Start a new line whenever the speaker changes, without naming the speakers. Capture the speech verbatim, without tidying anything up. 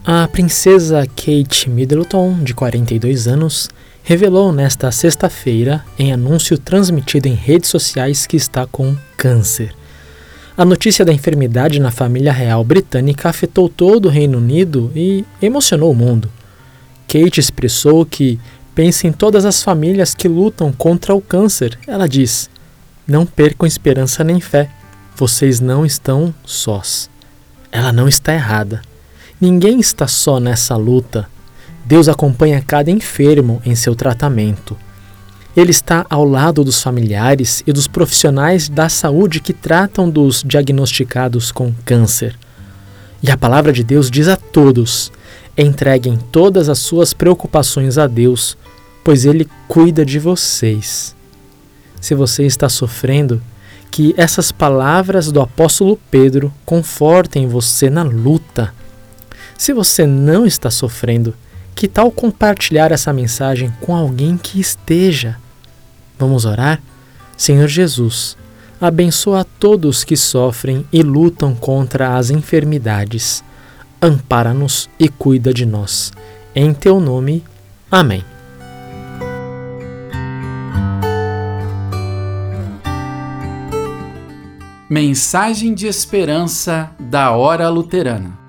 A princesa Kate Middleton, de quarenta e dois anos, revelou nesta sexta-feira, em anúncio transmitido em redes sociais, que está com câncer. A notícia da enfermidade na família real britânica afetou todo o Reino Unido e emocionou o mundo. Kate expressou que pensa em todas as famílias que lutam contra o câncer. Ela diz: "Não percam esperança nem fé. Vocês não estão sós." Ela não está errada. Ninguém está só nessa luta. Deus acompanha cada enfermo em seu tratamento. Ele está ao lado dos familiares e dos profissionais da saúde que tratam dos diagnosticados com câncer. E a palavra de Deus diz a todos: entreguem todas as suas preocupações a Deus, pois Ele cuida de vocês. Se você está sofrendo, que essas palavras do apóstolo Pedro confortem você na luta. Se você não está sofrendo, que tal compartilhar essa mensagem com alguém que esteja? Vamos orar? Senhor Jesus, abençoa a todos que sofrem e lutam contra as enfermidades. Ampara-nos e cuida de nós. Em teu nome, amém.
Mensagem de esperança da Hora Luterana.